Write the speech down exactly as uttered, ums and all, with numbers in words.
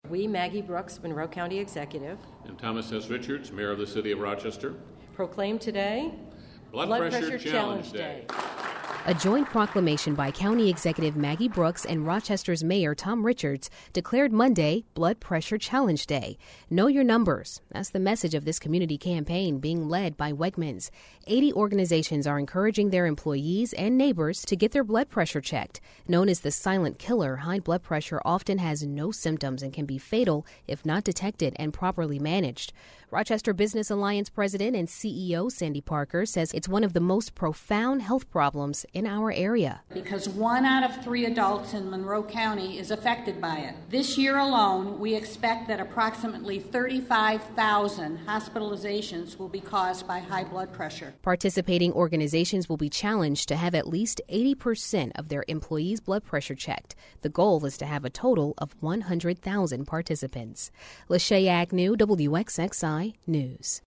We, Maggie Brooks, Monroe County Executive, and Thomas S. Richards, Mayor of the City of Rochester, proclaim today Blood, Blood Pressure, Pressure Challenge, Challenge Day. Day. A joint proclamation by County Executive Maggie Brooks and Rochester's Mayor Tom Richards declared Monday Blood Pressure Challenge Day. Know your numbers. That's the message of this community campaign being led by Wegmans. eighty organizations are encouraging their employees and neighbors to get their blood pressure checked. Known as the silent killer, high blood pressure often has no symptoms and can be fatal if not detected and properly managed. Rochester Business Alliance President and C E O Sandy Parker says it's one of the most profound health problems in our area. Because one out of three adults in Monroe County is affected by it. This year alone, we expect that approximately thirty-five thousand hospitalizations will be caused by high blood pressure. Participating organizations will be challenged to have at least eighty percent of their employees' blood pressure checked. The goal is to have a total of one hundred thousand participants. Lachey Agnew, W X X I News.